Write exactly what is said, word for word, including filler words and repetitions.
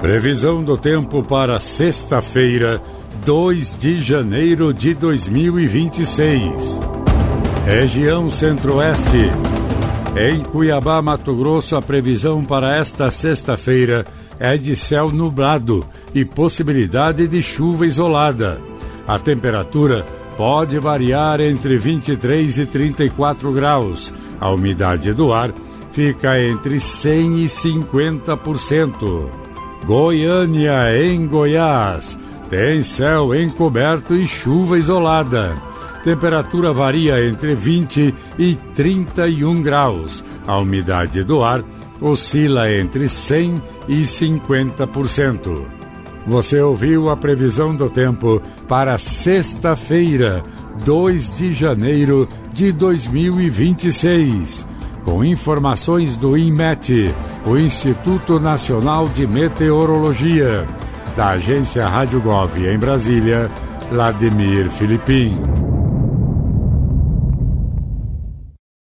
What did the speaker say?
Previsão do tempo para sexta-feira, dois de janeiro de dois mil e vinte e seis. Região Centro-Oeste. Em Cuiabá, Mato Grosso, a previsão para esta sexta-feira é de céu nublado e possibilidade de chuva isolada. A temperatura pode variar entre vinte e três e trinta e quatro graus. A umidade do ar fica entre cem e cinquenta por cento. Goiânia, em Goiás, tem céu encoberto e chuva isolada. Temperatura varia entre vinte e trinta e um graus. A umidade do ar oscila entre cem e cinquenta por cento. Você ouviu a previsão do tempo para sexta-feira, dois de janeiro de dois mil e vinte e seis. Com informações do INMET, o Instituto Nacional de Meteorologia. Da agência Rádio Gov em Brasília, Vladimir Filipim.